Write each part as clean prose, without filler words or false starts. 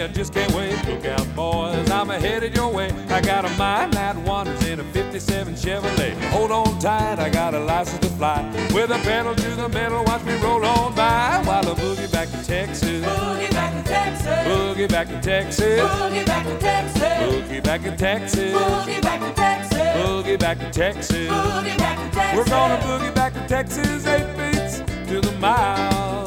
I just can't wait. Look out, boys, I'm headed your way. I got a mind that wanders in a 57 Chevrolet. Hold on tight, I got a license to fly. With a pedal to the metal, watch me roll on by while I boogie back to Texas. Boogie back to Texas. Boogie back to Texas. Boogie back to Texas. Boogie back to Texas. Boogie back to Texas. Boogie back to Texas. Boogie back to Texas. We're gonna boogie back to Texas, 8 beats to the mile.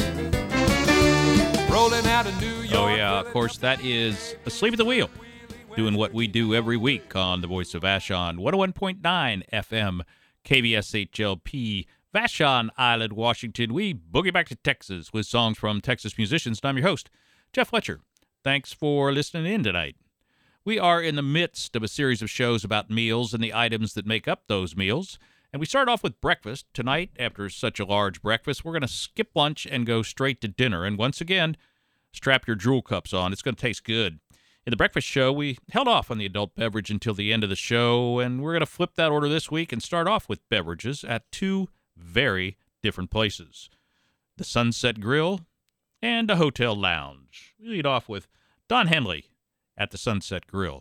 Rolling out of New York. Oh, yeah, of course, that is Asleep at the Wheel, doing what we do every week on the Voice of Vashon, 101.9 FM, KBSHLP, Vashon Island, Washington. We boogie back to Texas with songs from Texas musicians. And I'm your host, Jeff Fletcher. Thanks for listening in tonight. We are in the midst of a series of shows about meals and the items that make up those meals. And we start off with breakfast. Tonight, after such a large breakfast, we're going to skip lunch and go straight to dinner. And once again, strap your drool cups on. It's going to taste good. In the breakfast show, we held off on the adult beverage until the end of the show, and we're going to flip that order this week and start off with beverages at two very different places: the Sunset Grill and a hotel lounge. We lead off with Don Henley at the Sunset Grill.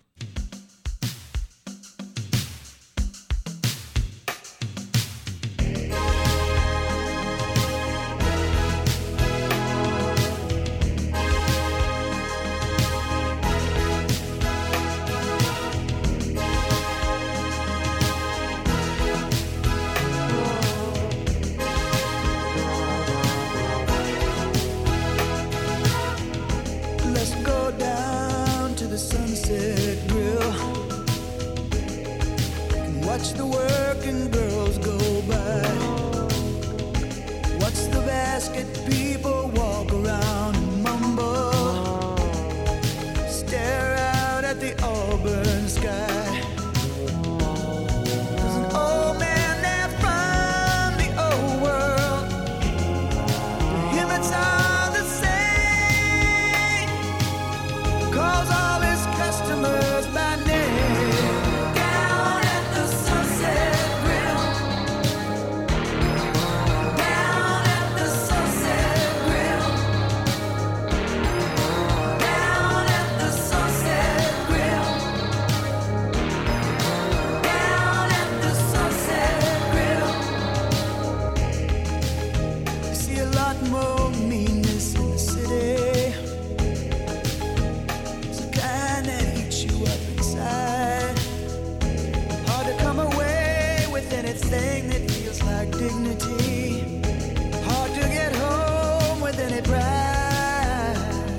Let's go down to the Sunset Grill and watch the working girls go by. Watch the basket people walk around and mumble. Stare out at the auburn sky. There's an old man there from the old world. To him it's all the same. Calls all his customers by name. Down at the Sunset Grill. Down at the Sunset Grill. Down at the Sunset Grill. Down at the Sunset Grill. You see a lot more meanness in the city. It's the kind that eats you up inside. Hard to come away with anything that feels like dignity. Hard to get home with any pride.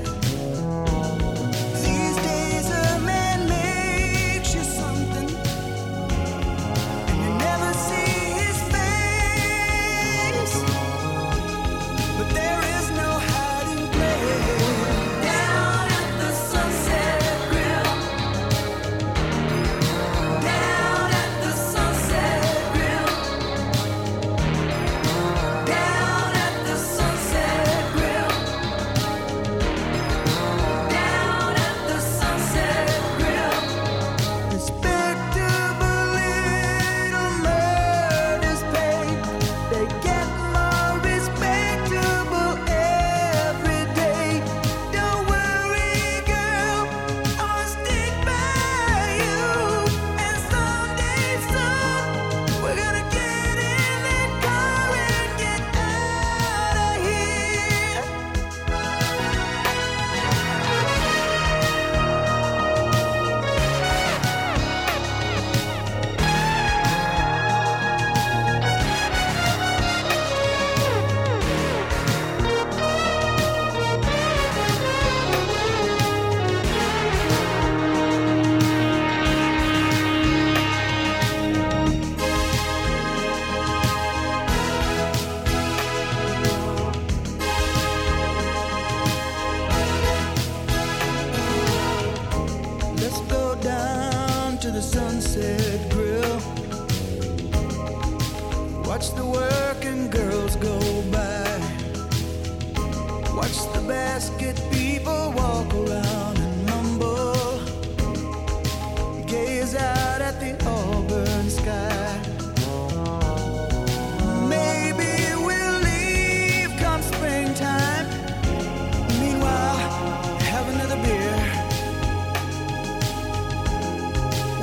These days a man makes you something, and you never see his face. But there is no hiding place. Down at the Sunset Grill. Down at the Sunset Grill. Down at the Sunset Grill. Down at the Sunset Grill. Respectable little murders paid. They get more respectable every day. Don't worry, girl, I'll stick by you. And someday soon, we're gonna get in that car and get out of here. Let's go down to the Sunset Grill. Watch the working girls go by. Watch the basket people walk around and mumble. Gaze out at the auburn sky. Maybe we'll leave come springtime. Meanwhile, have another beer.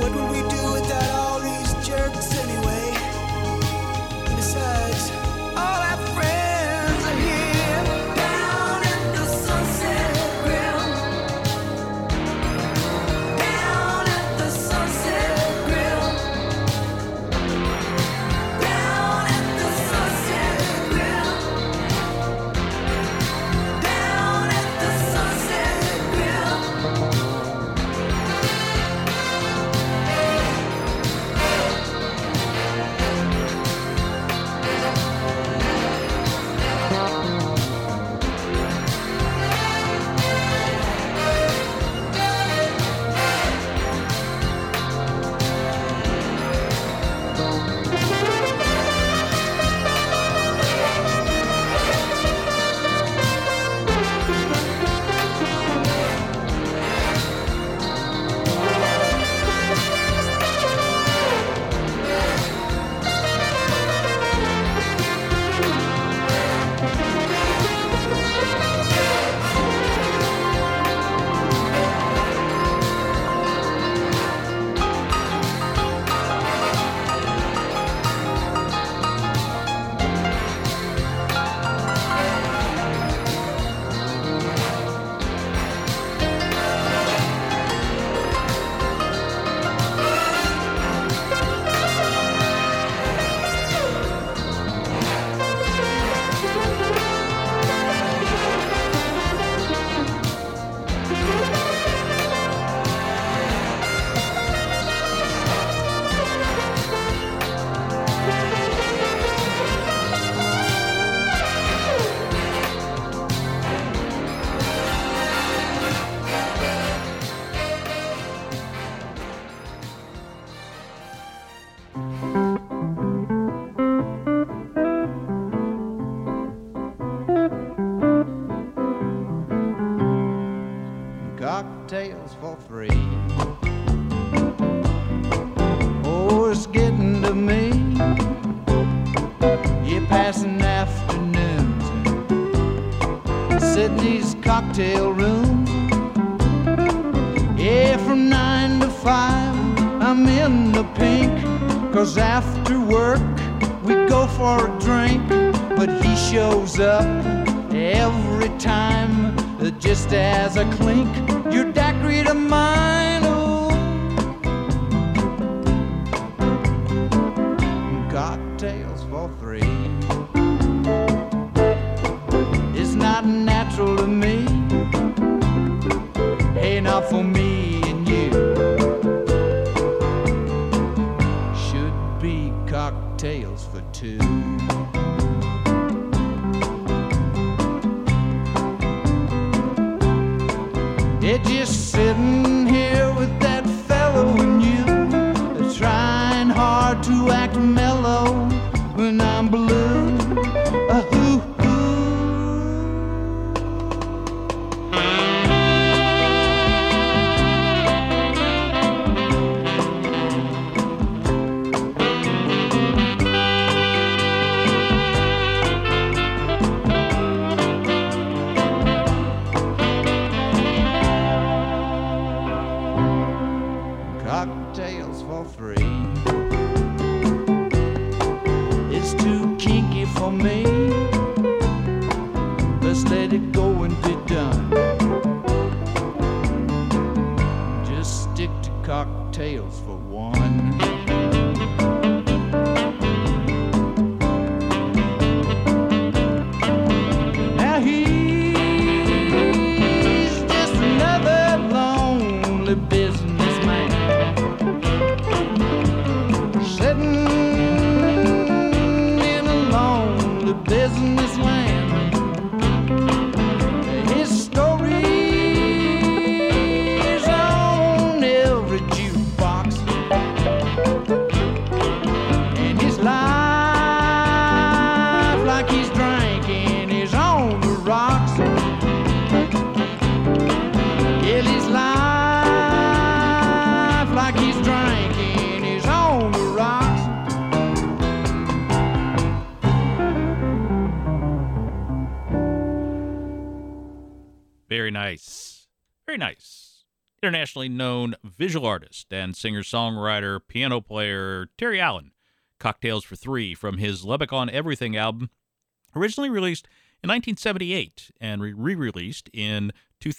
What would we do without all these jerks anyway? Besides, all our friends are here. Down at the Sunset Grill. Down at the Sunset Grill. Down at the Sunset Grill. Down at the Sunset Grill. Cocktails for free. Oh, it's getting to me. You're passing afternoons, sitting in these cocktail rooms. Yeah, from 9 to 5, I'm in the pink. 'Cause after work, we go for a drink. But he shows up every time, just as a clink. Your daiquiri to mine, oh. Cocktails for free. It's not natural to me. Hey, not for me and you. Should be cocktails for two. They're just sitting here with that fellow and you, trying hard to act mellow when I'm blue. Hoo-hoo. Cocktails for free. It's too kinky for me. Let's let it go and be done. Just stick to cocktails for one. Now he's just another lonely businessman, sitting in a lonely business land. His story's on every jukebox, and his life, like he's drinking, is on the rocks. Yeah, his life, like he's drinking, is on the rocks. Very nice. Very nice. internationally known visual artist and singer-songwriter, piano player Terry Allen. Cocktails for Three from his Lubbock on Everything album, originally released in 1978 and re-released in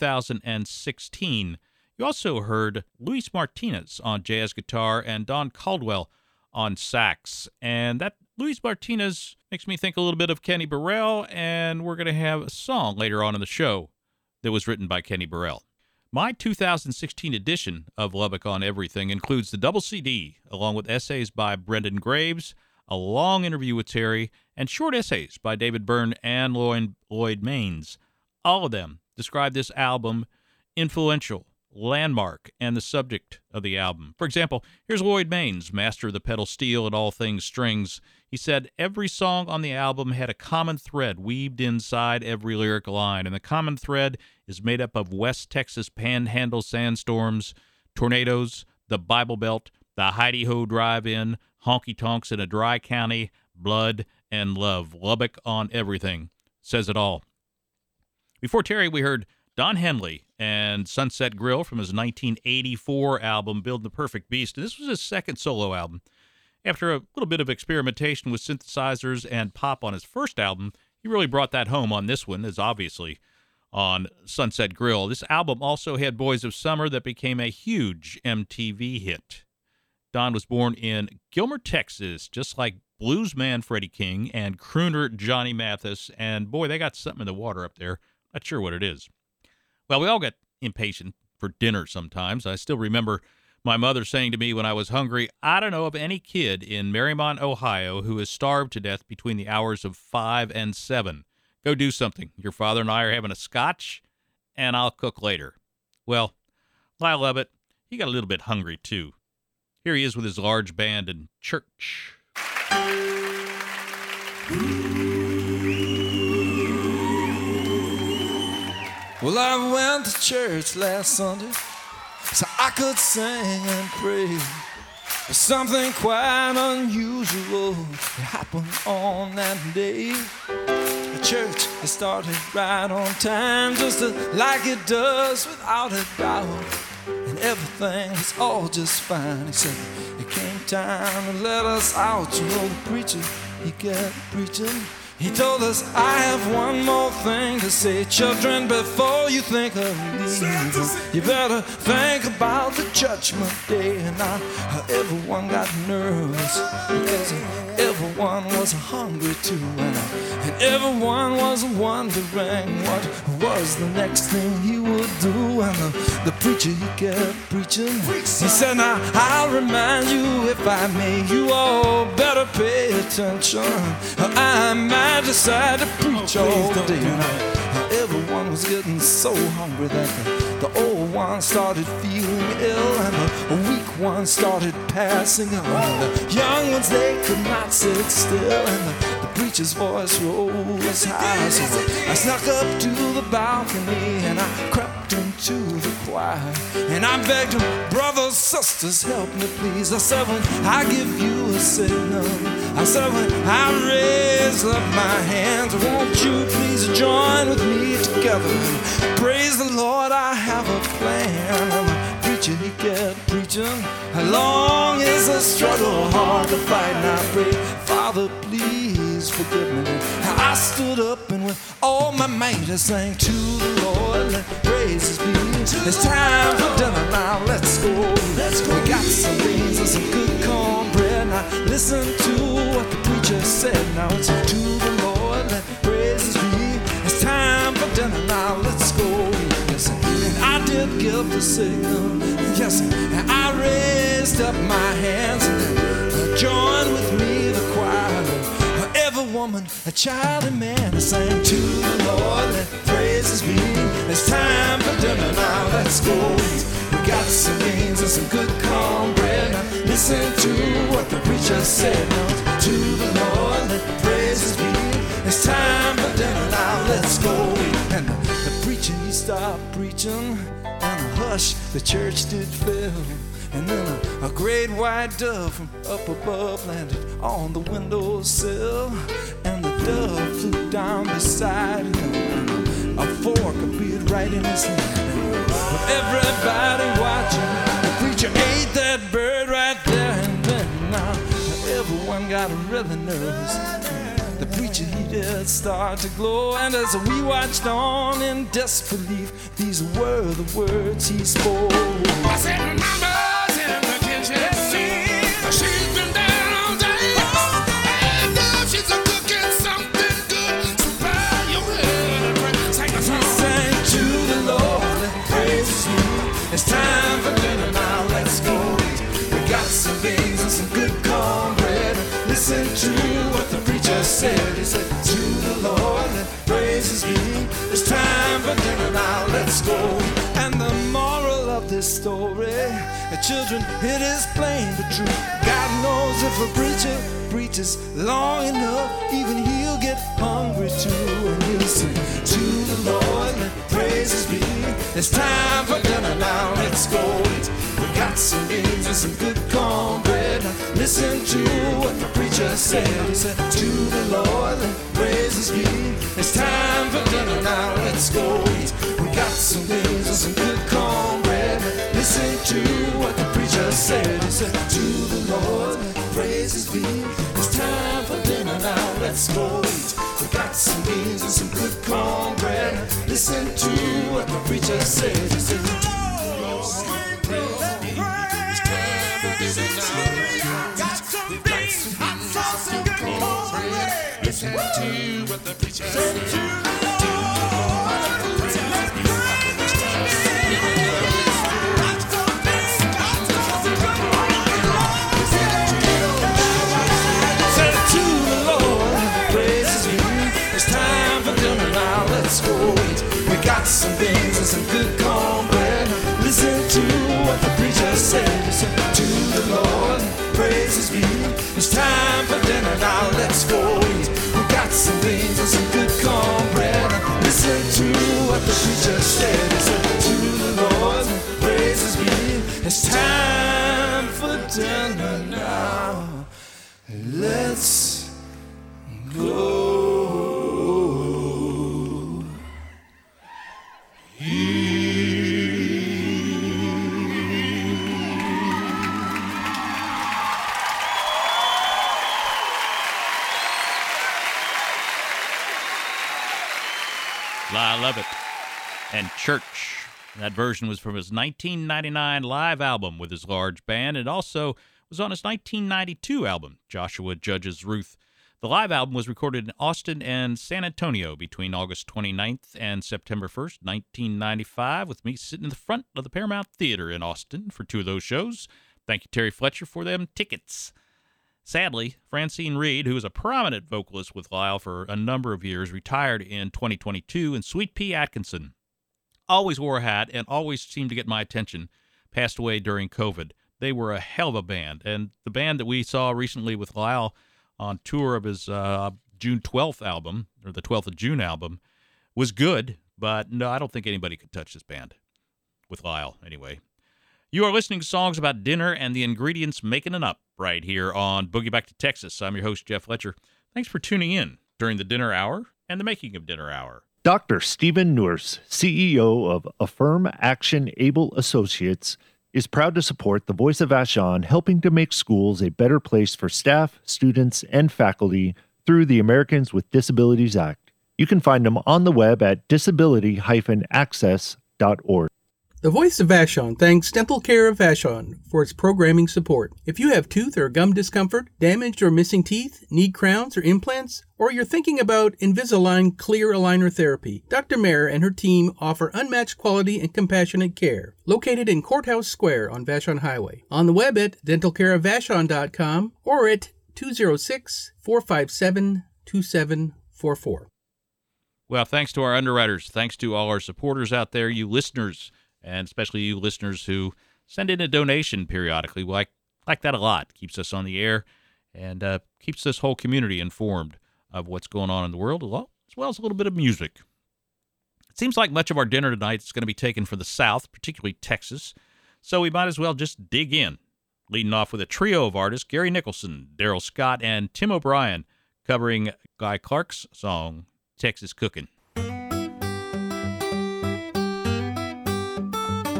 2016. You also heard Luis Martinez on jazz guitar and Don Caldwell on sax. And that Luis Martinez makes me think a little bit of Kenny Burrell, and we're going to have a song later on in the show that was written by Kenny Burrell. My 2016 edition of Lubbock on Everything includes the double CD, along with essays by Brendan Graves, a long interview with Terry, and short essays by David Byrne and Lloyd Maines. All of them describe this album influential, landmark, and the subject of the album. For example, here's Lloyd Maines, master of the pedal steel and all things strings. He said, every song on the album had a common thread weaved inside every lyric line, and the common thread is made up of West Texas panhandle sandstorms, tornadoes, the Bible Belt, the Heidi-Ho Drive-In, honky-tonks in a dry county, blood, and love. Lubbock on Everything says it all. Before Terry, we heard Don Henley and Sunset Grill from his 1984 album, Build the Perfect Beast. This was his second solo album. After a little bit of experimentation with synthesizers and pop on his first album, he really brought that home on this one, as obviously on Sunset Grill. This album also had Boys of Summer that became a huge MTV hit. Don was born in Gilmer, Texas, just like bluesman Freddie King and crooner Johnny Mathis, and boy, they got something in the water up there. Not sure what it is. Well, we all get impatient for dinner sometimes. I still remember my mother saying to me when I was hungry, I don't know of any kid in Marymount, Ohio, who is starved to death between the hours of 5 and 7. Go do something. Your father and I are having a scotch, and I'll cook later. Well, Lyle Lovett, he got a little bit hungry, too. Here he is with his large band in church. Well, I went to church last Sunday so I could sing and pray. But something quite unusual happened on that day. The church had started right on time, just like it does without a doubt. And everything was all just fine. He said, it came time to let us out. You know, the preacher, he kept preaching. He told us, I have one more thing to say. Children, before you think of leaving, you better think about the judgment day. And now everyone got nervous because everyone was hungry too. And everyone was wondering what was the next thing he would do. And the preacher, he kept preaching. He said, now I'll remind you if I may, you all better pay attention. I might decide to preach all day. Now everyone was getting so hungry that the old ones started feeling ill, and the weak ones started passing on. The young ones, they could not sit still, and the preacher's voice rose high. So I snuck up to the balcony and I crept into the choir, and I begged them, brothers, sisters, help me please. I said, when I give you a signal, I said, when I raise up my hands, won't you please join with me together and praise the Lord? I have a plan. And the preacher, he kept preaching. How long is the struggle hard to fight? And I prayed, Father, please forgive me. And I stood up and with all my might I sang to the Lord, let praises be. It's time for dinner now, let's go. We got some beans and some good cornbread. Now listen to what the preacher said. Now it's to the Lord, let praises be. It's time for dinner now, let's go. Yes, and I did give the signal. Yes, and I raised up my hands and joined with me the choir. Every woman, a child, and man, I sang to the Lord, let praises be. It's time for dinner now, let's go. We got some beans and some good cornbread. Now listen to what the preacher said. Now to the Lord, let praises be. It's time for dinner now, let's go. And the preacher, he stopped preaching, and a hush, the church did fill. And then a great white dove from up above landed on the windowsill, and the dove flew down beside him, and a fork appeared right in his hand. with everybody watching. The preacher ate that bird right there and then. Now everyone got really nervous. The preacher, he did start to glow, and as we watched on in disbelief, these were the words he spoke. I said, Mama's in the kitchen, she's been down all day, and she's cooking something good, so bow your head and pray. Sing a song. We sang to the Lord and praise Him. It's time for dinner now, let's go. We got some beans and some good cornbread. Listen to what the preacher said. He said, to the Lord let praises be. It's time for dinner now, let's go. And the moral of this story, children, it is plain but true. God knows if a preacher preaches long enough, even he'll get hungry too. And he'll sing, to the Lord let praises be. It's time for dinner now, let's go eat. We got some beans and some good cornbread. Now listen to what the preacher said. He said, to the Lord let praises be. It's time for dinner now, let's go eat. We got some beans and some good cornbread. Now listen to what the preacher said. He said, to the Lord let praises be. It's time for dinner now, let's go eat. We got some beans and some good cornbread. Now listen to what the preacher said. He said, to the Lord let praises be. It's time for dinner now, let's go eat. We got some beans and some good cornbread. Listen to what the preacher said. To the Lord let praises be. It's time for dinner now. Let's go eat. We got some beans and some good cornbread. Listen to what the preacher said. He said, to the Lord, praises be. It's time for dinner now, let's go eat. We got some beans and some good cornbread. Listen to what the preacher said. He said, to the Lord, praises be. It's time for dinner now. Let's go. I love it. And Church. That version was from his 1999 live album with his large band. It also was on his 1992 album, Joshua Judge's Ruth. The live album was recorded in Austin and San Antonio between August 29th and September 1st, 1995, with me sitting in the front of the Paramount Theater in Austin for two of those shows. Thank you, Terry Fletcher, for them tickets. Sadly, Francine Reed, who was a prominent vocalist with Lyle for a number of years, retired in 2022, and Sweet Pea Atkinson, always wore a hat and always seemed to get my attention, passed away during COVID. They were a hell of a band, and the band that we saw recently with Lyle on tour of his June 12th album, or the 12th of June album, was good, but no, I don't think anybody could touch this band, with Lyle anyway. You are listening to songs about dinner and the ingredients making it up right here on Boogie Back to Texas. I'm your host, Jeff Fletcher. Thanks for tuning in during the dinner hour and the making of dinner hour. Dr. Stephen Nourse, CEO of Affirm Action Able Associates, is proud to support the Voice of Vashon, helping to make schools a better place for staff, students, and faculty through the Americans with Disabilities Act. You can find them on the web at disability-access.org. The Voice of Vashon thanks Dental Care of Vashon for its programming support. If you have tooth or gum discomfort, damaged or missing teeth, need crowns or implants, or you're thinking about Invisalign clear aligner therapy, Dr. Mayer and her team offer unmatched quality and compassionate care. Located in Courthouse Square on Vashon Highway. On the web at dentalcareofvashon.com or at 206-457-2744. Well, thanks to our underwriters. Thanks to all our supporters out there, you listeners, and especially you listeners who send in a donation periodically. We like that a lot. Keeps us on the air and keeps this whole community informed of what's going on in the world, as well as a little bit of music. It seems like much of our dinner tonight is going to be taken from the South, particularly Texas, so we might as well just dig in. Leading off with a trio of artists, Gary Nicholson, Daryl Scott, and Tim O'Brien, covering Guy Clark's song, Texas Cookin'.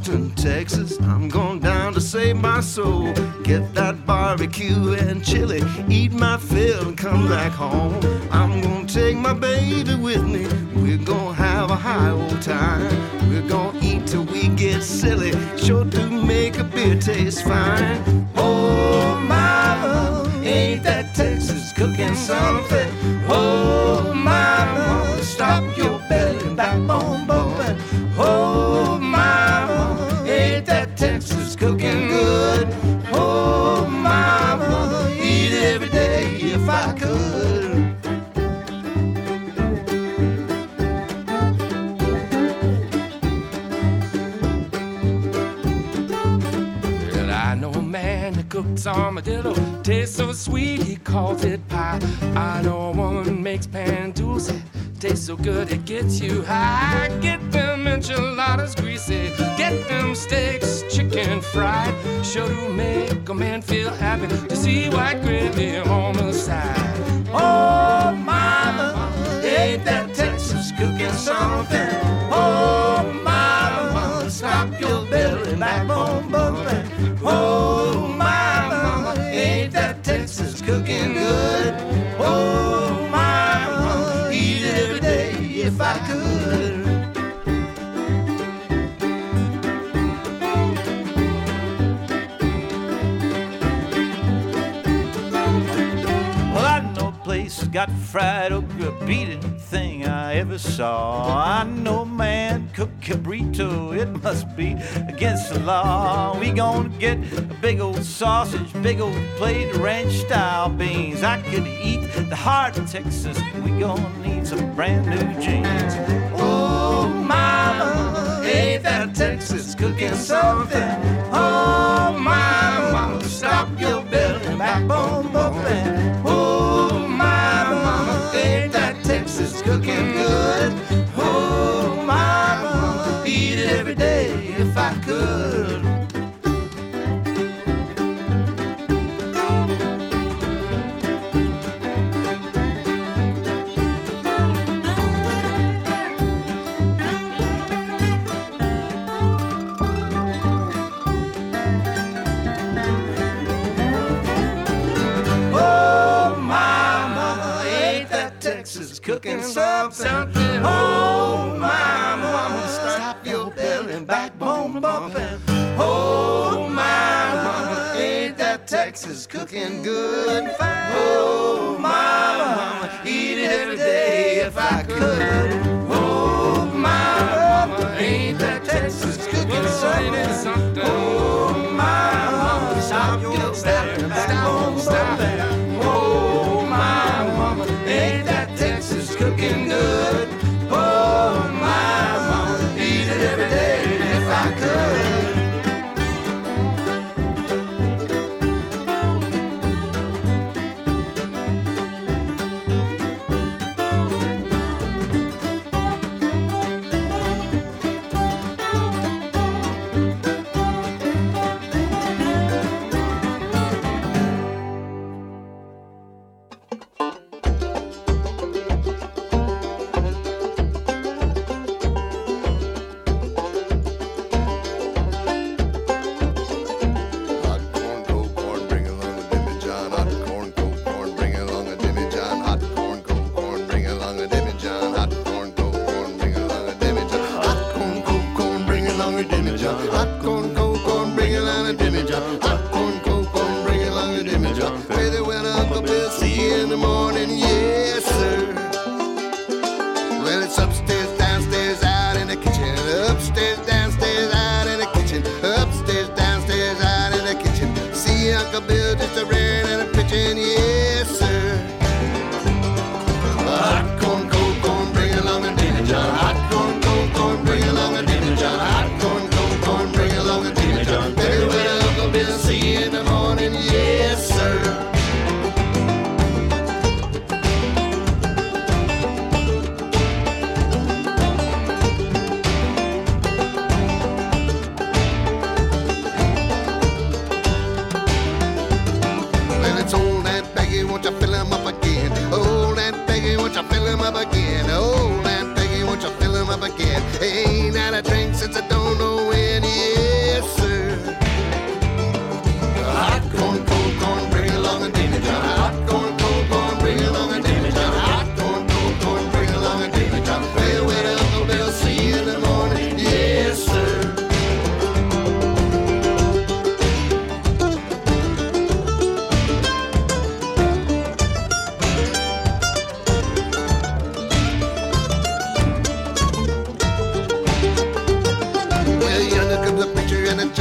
Austin, Texas. I'm going down to save my soul. Get that barbecue and chili, eat my fill and come back home. I'm gonna take my baby with me. We're gonna have a high old time. We're gonna eat till we get silly. Sure do make a beer taste fine. Oh, mama, ain't that Texas cooking something? Oh, mama, stop your belly backbone bumping. Oh, mama, ain't that Texas cooking good? Oh, mama, eat every day if I could. Well, I know a man that cooks armadillo, tastes so sweet he calls it pie. I know a woman makes pan dulce, tastes so good it gets you high. Get them enchiladas greasy, get them steaks chicken fried. Sure do make a man feel happy to see white gravy on the side. Oh, mama, ain't that Texas cooking something? Oh, mama, stop your belly backbone bumping. Oh, mama, ain't that Texas cooking good? Oh, mama, eat it every day if I could. Well, I know a place that's got fried okra, beating thing I ever saw. I know a man cook cabrito, it must be against the law. We gonna get a big old sausage, big old plate of ranch-style beans. I could eat the heart of Texas, we gonna need some brand new jeans. Oh, mama, ain't that Texas cooking something? Oh, mama, stop your belly backbone bumping. Oh, mama, ain't that Texas cooking good? Oh, mama, eat it every day if I could. Oh, mama, ain't that Texas cooking something? Oh, mama, stop your belly backbone bumping. Oh, mama, ain't that Texas cooking good? Oh, mama, eat it every day if I could. Oh, mama, ain't that Texas cooking something? Oh, mama, stop your belly backbone bumping. Oh, my mama, ain't that Texas cooking good? Oh, my mama, eat it every day if I could.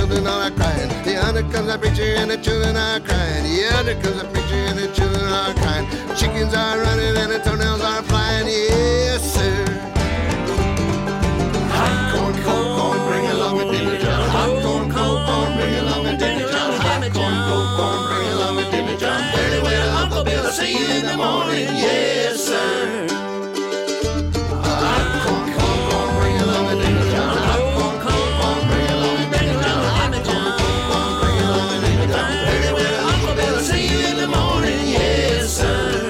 children are crying. Yonder comes the preacher and the children are crying. Yonder comes the preacher and the children are crying. Chickens are running and the toenails are flying. Yes, sir. Hot corn, cold corn, bring along a dinner jar. Hot corn, cold corn, bring along a dinner jar. Hot corn, cold corn, bring along a dinner jar. Very well, Uncle Bill, I'll see you in the morning. Yes, sir. Hot corn, cold corn, bring along a dinner jar. Hot corn, cold corn, bring along a dinner jar. Hot corn, cold corn, bring along a dinner jar. Very well, Uncle Bill, I'll see you in the morning. Yes, sir.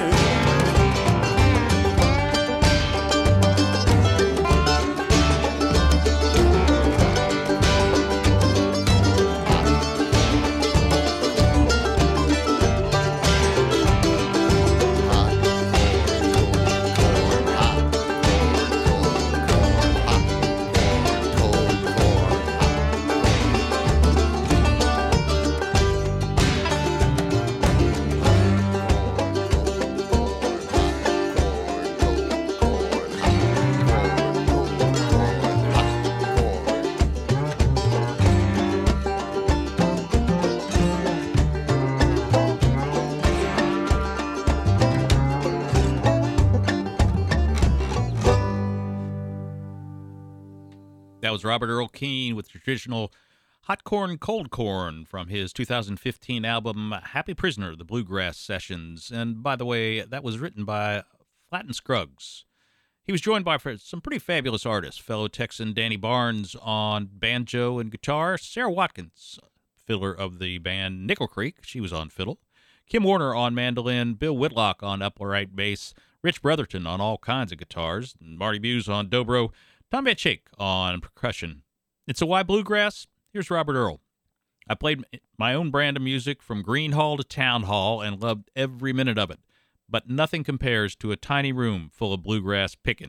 That was Robert Earl Keen with traditional Hot Corn, Cold Corn from his 2015 album Happy Prisoner, The Bluegrass Sessions. And by the way, that was written by Flatt and Scruggs. He was joined by some pretty fabulous artists, fellow Texan Danny Barnes on banjo and guitar, Sarah Watkins, fiddler of the band Nickel Creek, she was on fiddle, Kim Warner on mandolin, Bill Whitlock on upright bass, Rich Brotherton on all kinds of guitars, and Marty Buse on dobro, Tom Van Schaik on percussion. And so why bluegrass? Here's Robert Earl. I played my own brand of music from Green Hall to Town Hall and loved every minute of it, but nothing compares to a tiny room full of bluegrass picking.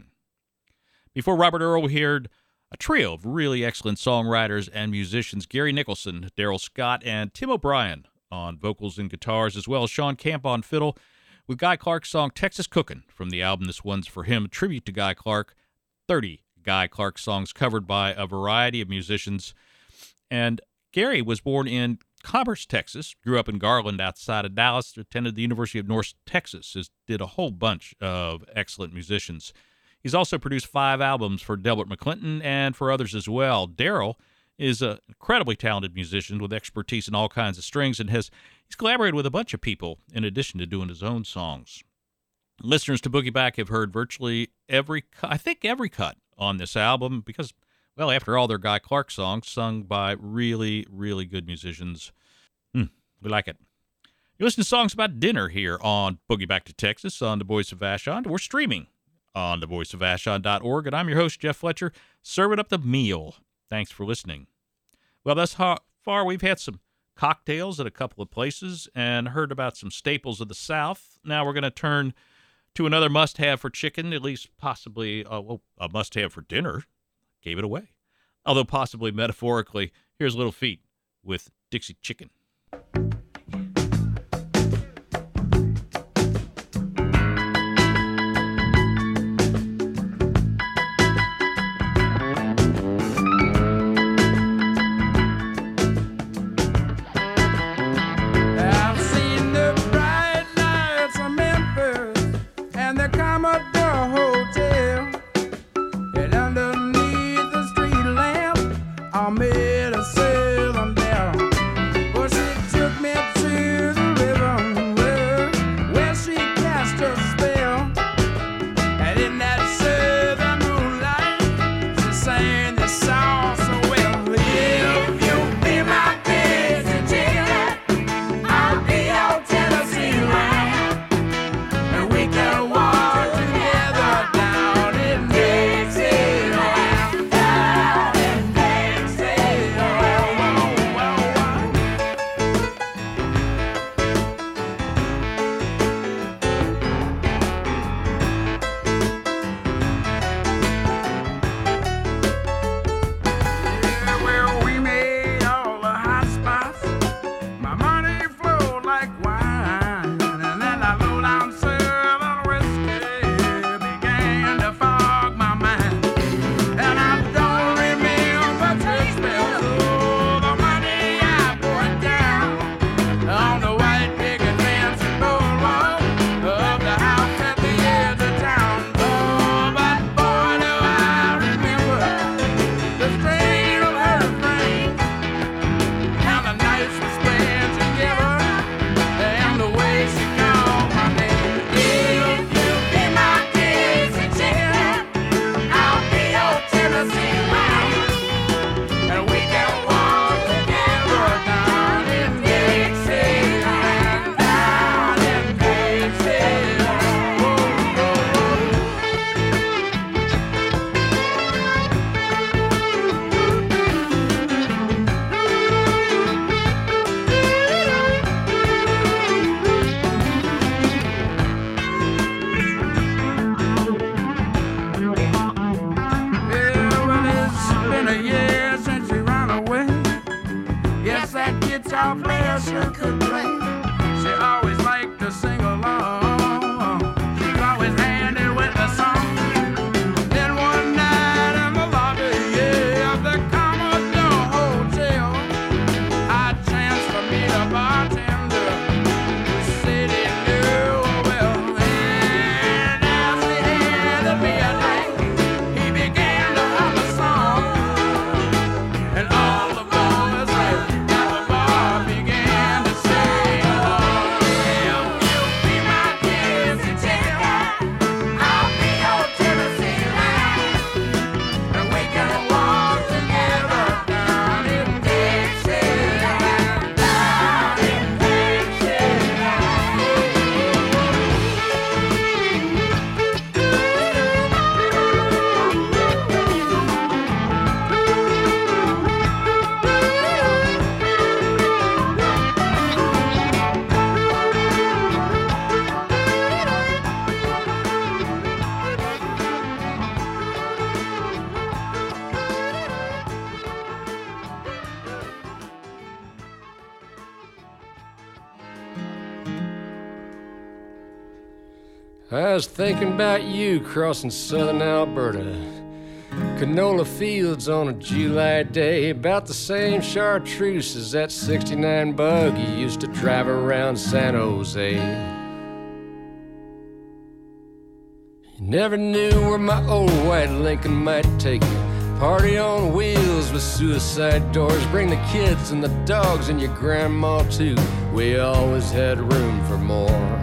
Before Robert Earl, we heard a trio of really excellent songwriters and musicians, Gary Nicholson, Darrell Scott, and Tim O'Brien on vocals and guitars, as well as Sean Camp on fiddle, with Guy Clark's song Texas Cookin' from the album This One's for Him, a tribute to Guy Clark. 30 Guy Clark songs covered by a variety of musicians. And Gary was born in Commerce, Texas, grew up in Garland outside of Dallas, attended the University of North Texas, did a whole bunch of excellent musicians. He's also produced 5 albums for Delbert McClinton and for others as well. Darrell is an incredibly talented musician with expertise in all kinds of strings, and he's collaborated with a bunch of people in addition to doing his own songs. Listeners to Boogie Back have heard virtually every cut on this album because, well, after all, they're Guy Clark songs sung by really, really good musicians. We like it. You listen to songs about dinner here on Boogie Back to Texas on the Voice of Vashon. We're streaming on thevoiceofvashon.org, and I'm your host, Jeff Fletcher, serving up the meal. Thanks for listening. Well, thus far, we've had some cocktails at a couple of places and heard about some staples of the South. Now we're going to turn to another must-have for chicken, at least possibly a must-have for dinner. Gave it away. Although possibly metaphorically, here's Little Feat with Dixie Chicken. I made a 7 down. nights we spent together, and the way she called my name. If you be my Dixie chicken, I'll be your Tennessee lamb, and we can walk together down in Dixieland, down in Dixieland. Guitar player sure could play. She always liked to sing along. She's always handy with the song. Then one night in the lobby of the Commodore Hotel, I chanced to meet a bartender who said he knew well. And as he handed me a drink, he began to hum a song, and all the boys there at the bar began to sing along. If you be my Dixie chicken, I'll be your Tennessee lamb, and we can walk together down in Dixieland, down in I was thinking about you crossing southern Alberta. Canola fields on a July day, about the same chartreuse as that 69 bug you used to drive around San Jose. You never knew where my old white Lincoln might take you. Party on wheels with suicide doors. Bring the kids and the dogs and your grandma too. We always had room for more.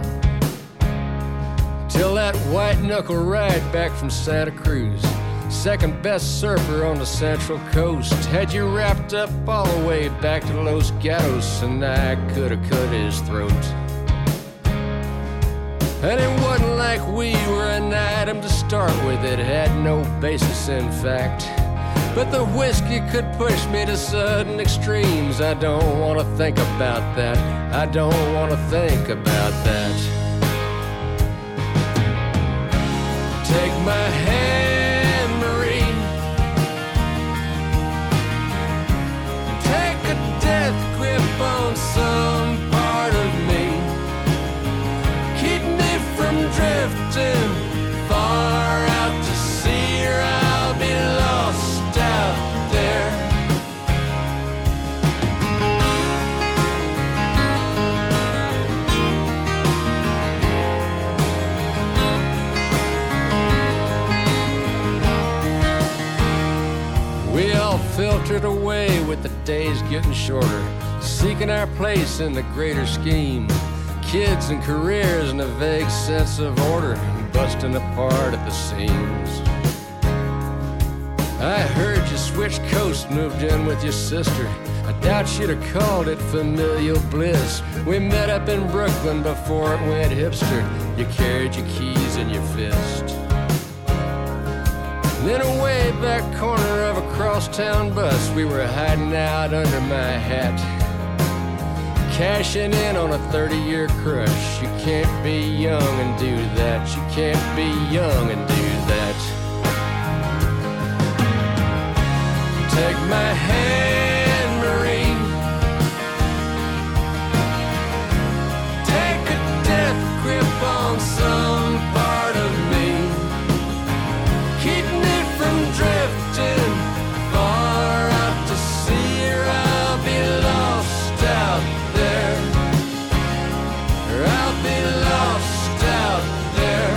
Till that white knuckle ride back from Santa Cruz. Second best surfer on the Central Coast. Had you wrapped up all the way back to Los Gatos, and I coulda cut his throat. And it wasn't like we were an item to start with. It had no basis in fact. But the whiskey could push me to sudden extremes. I don't want to think about that. I don't want to think about that. Take my hand, Marie. Take a death grip on some part of me. Keep me from drifting far out to sea, or I'll be lost out there. We all filtered away with the days getting shorter, seeking our place in the greater scheme. Kids and careers and a vague sense of order, busting apart at the seams. I heard you switched coast, moved in with your sister. I doubt you'd have called it familial bliss. We met up in Brooklyn before it went hipster. You carried your keys in your fist. In a way back corner of a crosstown bus, we were hiding out under my hat, cashing in on a 30-year crush. You can't be young and do that. You can't be young and do that. Take my hand, Marie. Take a death grip on some part of me. Keep me from drifting far out to sea, or I'll be lost out there. Or I'll be lost out there.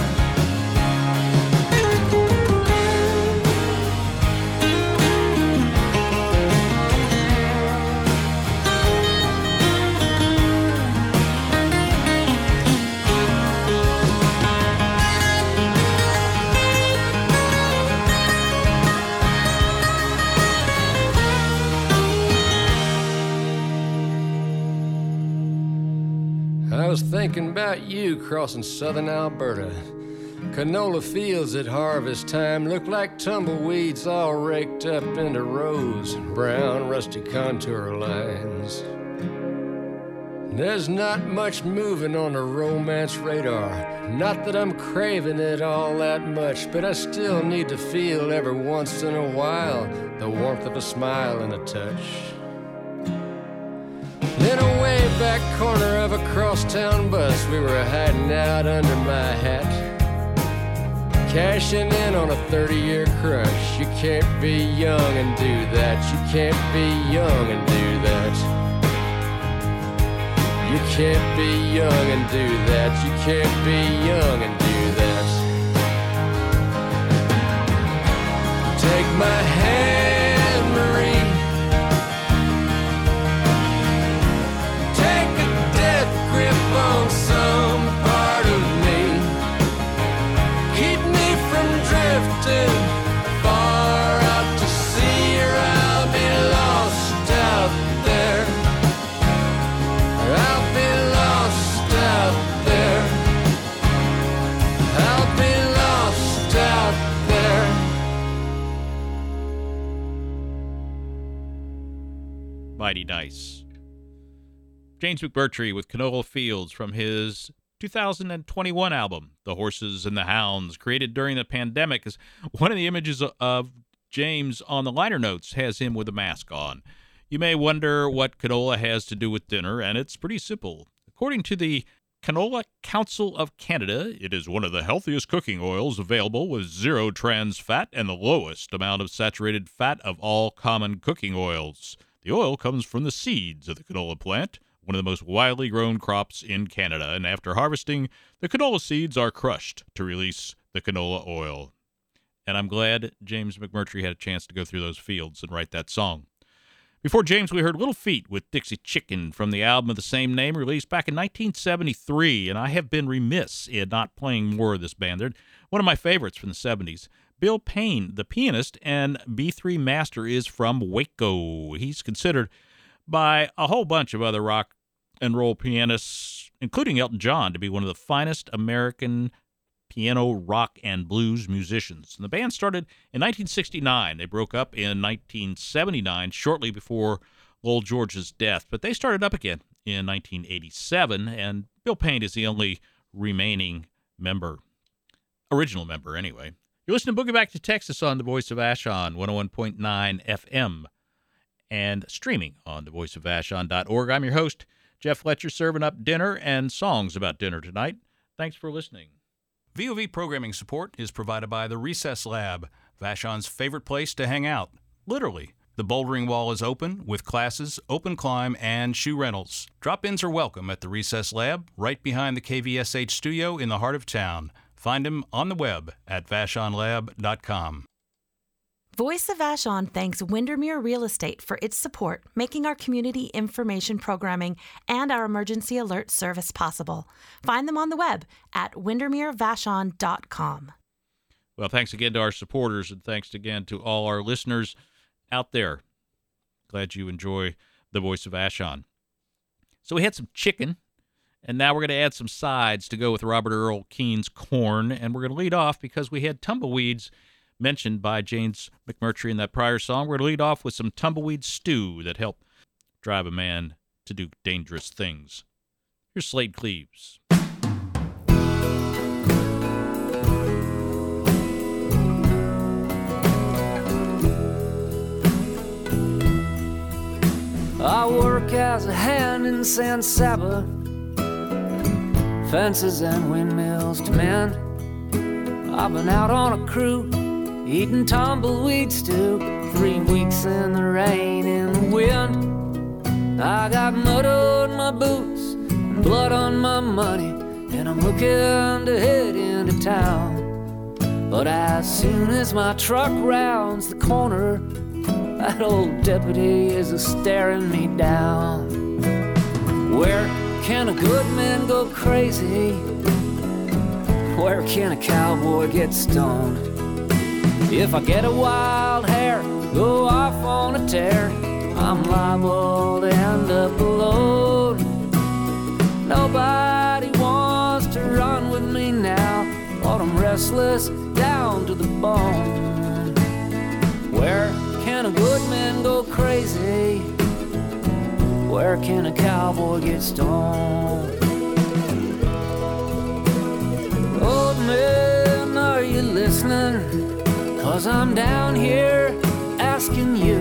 I was thinking about you crossing southern Alberta. Canola fields at harvest time look like tumbleweeds all raked up into rows, brown rusty contour lines. There's not much moving on the romance radar. Not that I'm craving it all that much, but I still need to feel every once in a while the warmth of a smile and a touch. In a way back corner of a crosstown bus, we were hiding out under my hat, cashing in on a 30-year crush. You can't be young and do that. You can't be young and do that. You can't be young and do that. You can't be young and do that. Take my hand, Marie. Take a death grip on some part of me. Keep me from drifting far out to sea, or I'll be lost out there. I'll be lost out there. I'll be lost out there. Mighty nice. James McMurtry with Canola Fields from his 2021 album, The Horses and the Hounds, created during the pandemic. As one of the images of James on the liner notes has him with a mask on. You may wonder what canola has to do with dinner, and it's pretty simple. According to the Canola Council of Canada, it is one of the healthiest cooking oils available with zero trans fat and the lowest amount of saturated fat of all common cooking oils. The oil comes from the seeds of the canola plant, one of the most widely grown crops in Canada, and after harvesting, the canola seeds are crushed to release the canola oil. And I'm glad James McMurtry had a chance to go through those fields and write that song. Before James, we heard Little Feat with Dixie Chicken from the album of the same name, released back in 1973, and I have been remiss in not playing more of this band. They're one of my favorites from the 70s. Bill Payne, the pianist and B3 master, is from Waco. He's considered by a whole bunch of other rock and roll pianists, including Elton John, to be one of the finest American piano, rock, and blues musicians. And the band started in 1969. They broke up in 1979, shortly before Lowell George's death. But they started up again in 1987, and Bill Payne is the only remaining member, original member anyway. You're listening to Boogie Back to Texas on the Voice of Vashon, 101.9 FM, and streaming on thevoiceofvashon.org. I'm your host, Jeff Fletcher, serving up dinner and songs about dinner tonight. Thanks for listening. VOV programming support is provided by the Recess Lab, Vashon's favorite place to hang out. Literally. The bouldering wall is open with classes, open climb, and shoe rentals. Drop-ins are welcome at the Recess Lab, right behind the KVSH studio in the heart of town. Find them on the web at vashonlab.com. Voice of Vashon thanks Windermere Real Estate for its support, making our community information programming and our emergency alert service possible. Find them on the web at windermerevashon.com. Well, thanks again to our supporters, and thanks again to all our listeners out there. Glad you enjoy the Voice of Vashon. So we had some chicken, and now we're going to add some sides to go with Robert Earl Keen's corn, and we're going to lead off because we had tumbleweeds mentioned by James McMurtry in that prior song. We're going to lead off with some tumbleweed stew that help drive a man to do dangerous things. Here's Slade Cleaves. I work as a hand in San Saba, fences and windmills to mend. I've been out on a crew, eating tumbleweed stew, 3 weeks in the rain and the wind. I got mud on my boots and blood on my money, and I'm looking to head into town. But as soon as my truck rounds the corner, that old deputy is a-staring me down. Where can a good man go crazy? Where can a cowboy get stoned? If I get a wild hair, go off on a tear, I'm liable to end up alone. Nobody bone. Where can a good man go crazy? Where can a cowboy get stoned? Old man, are you listening? 'Cause I'm down here asking you.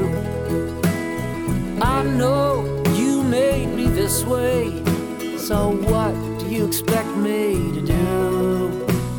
I know you made me this way, so what do you expect me to do?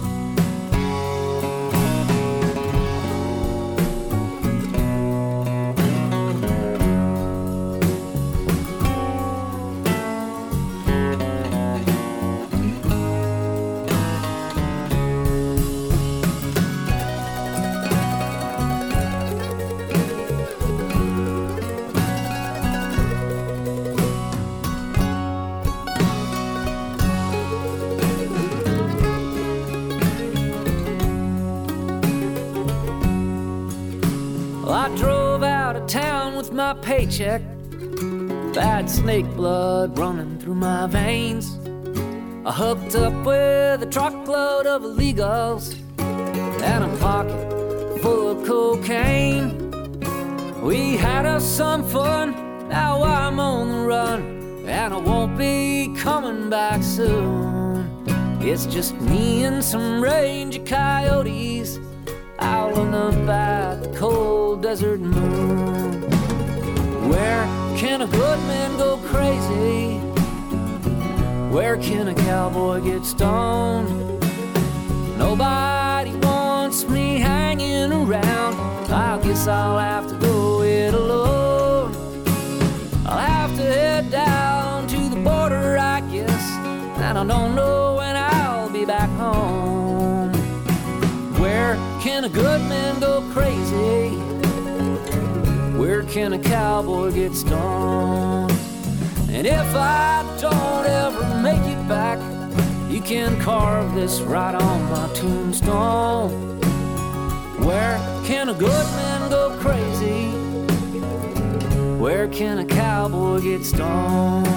I drove out of town with my paycheck, bad snake blood running through my veins. I hooked up with a truckload of illegals and a pocket full of cocaine. We had us some fun, now I'm on the run, and I won't be coming back soon. It's just me and some range of coyotes howling up at the cold desert moon. Where can a good man go crazy? Where can a cowboy get stoned? Nobody wants me hanging around. I guess I'll have to go it alone. I'll have to head down to the border, I guess, and I don't know when I'll be back home. Where can a good man go crazy? Where can a cowboy get stoned? And if I don't ever make it back, you can carve this right on my tombstone. Where can a good man go crazy? Where can a cowboy get stoned?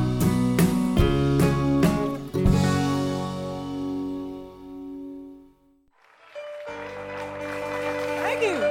Thank you.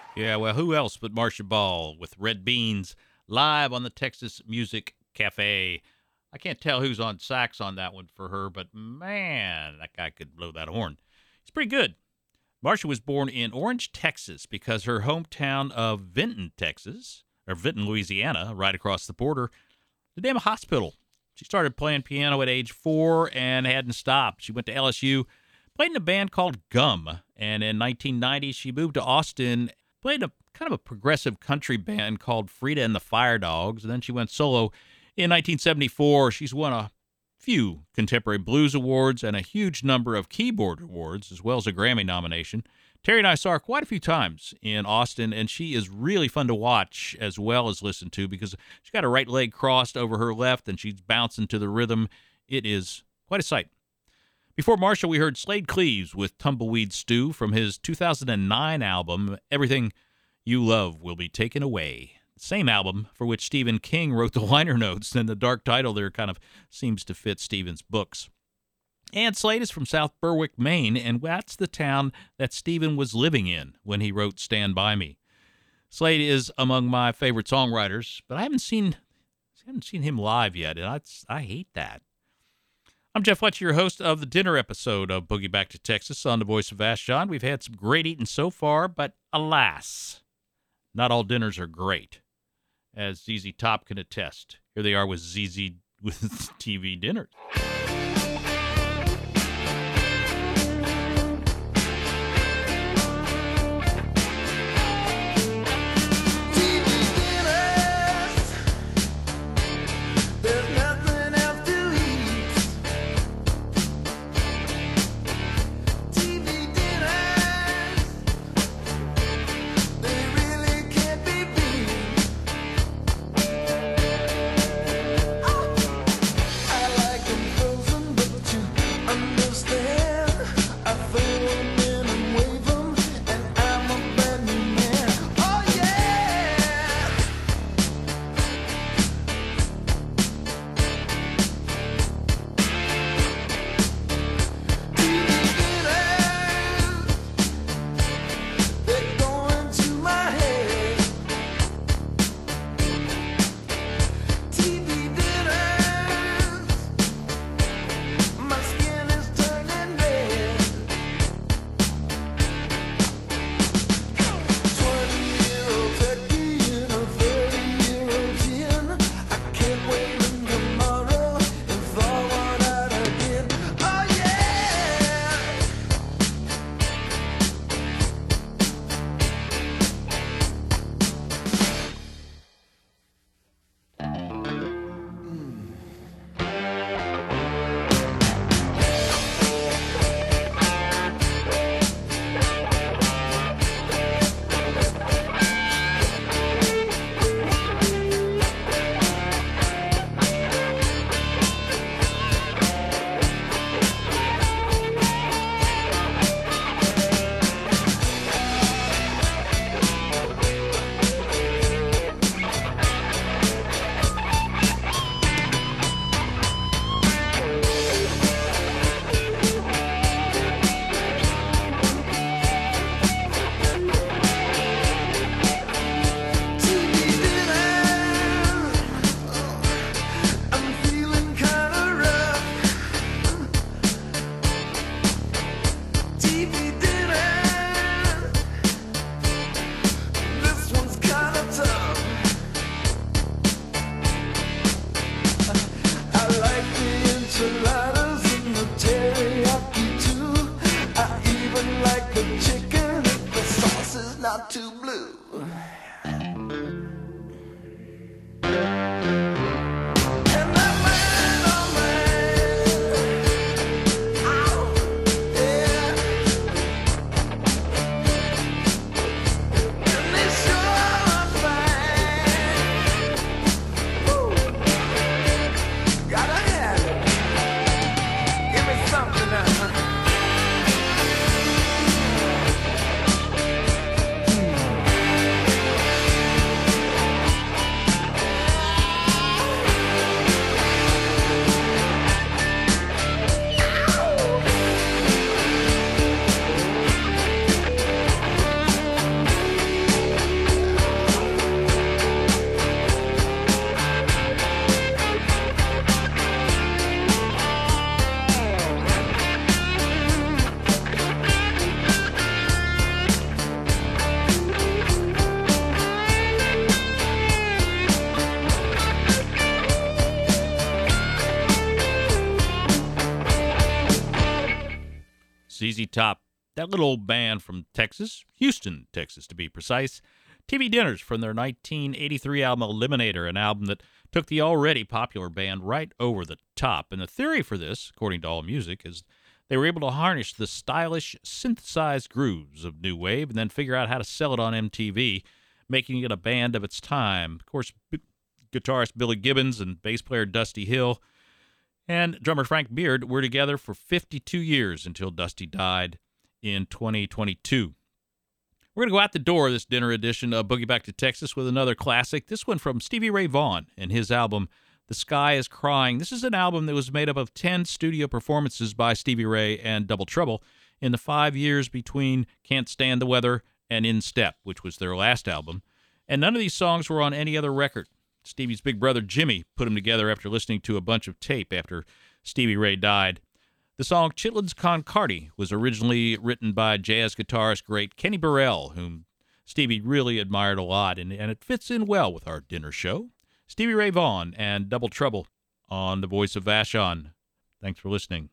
Yeah, well, who else but Marcia Ball with Red Beans live on the Texas Music Cafe. I can't tell who's on sax on that one for her, but man, that guy could blow that horn. He's pretty good. Marcia was born in Orange, Texas, because her hometown of Vinton, Louisiana, right across the border, the damn hospital. She started playing piano at age 4 and hadn't stopped. She went to LSU, played in a band called Gum, and in 1990 she moved to Austin, played a kind of a progressive country band called Frida and the Fire Dogs, and then she went solo. In 1974, she's won a few Contemporary Blues Awards and a huge number of keyboard awards, as well as a Grammy nomination. Terry and I saw her quite a few times in Austin, and she is really fun to watch as well as listen to because she's got her right leg crossed over her left, and she's bouncing to the rhythm. It is quite a sight. Before Marcia, we heard Slade Cleaves with Tumbleweed Stew from his 2009 album, Everything You Love Will Be Taken Away. Same album for which Stephen King wrote the liner notes, and the dark title there kind of seems to fit Stephen's books. And Slade is from South Berwick, Maine, and that's the town that Stephen was living in when he wrote Stand By Me. Slade is among my favorite songwriters, but I haven't seen him live yet, and I hate that. I'm Jeff Fletcher, your host of the dinner episode of Boogie Back to Texas on the Voice of Vashon. We've had some great eating so far, but alas, not all dinners are great, as ZZ Top can attest. Here they are with ZZ with TV dinners. I like 'em ZZ Top, that little old band from Texas, Houston, Texas to be precise. TV Dinners from their 1983 album Eliminator, an album that took the already popular band right over the top. And the theory for this, according to AllMusic, is they were able to harness the stylish, synthesized grooves of new wave and then figure out how to sell it on MTV, making it a band of its time. Of course, guitarist Billy Gibbons and bass player Dusty Hill and drummer Frank Beard were together for 52 years until Dusty died in 2022. We're going to go out the door this dinner edition of Boogie Back to Texas with another classic, this one from Stevie Ray Vaughan and his album The Sky is Crying. This is an album that was made up of 10 studio performances by Stevie Ray and Double Trouble in the 5 years between Can't Stand the Weather and In Step, which was their last album. And none of these songs were on any other record. Stevie's big brother Jimmy put them together after listening to a bunch of tape after Stevie Ray died. The song Chitlins Con Cardi was originally written by jazz guitarist great Kenny Burrell, whom Stevie really admired a lot, and it fits in well with our dinner show. Stevie Ray Vaughan and Double Trouble on the Voice of Vashon. Thanks for listening.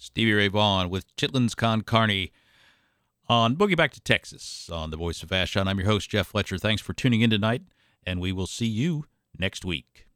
Stevie Ray Vaughan with Chitlins Con Carne on Boogie Back to Texas on the Voice of Vashon. I'm your host, Jeff Fletcher. Thanks for tuning in tonight, and we will see you next week.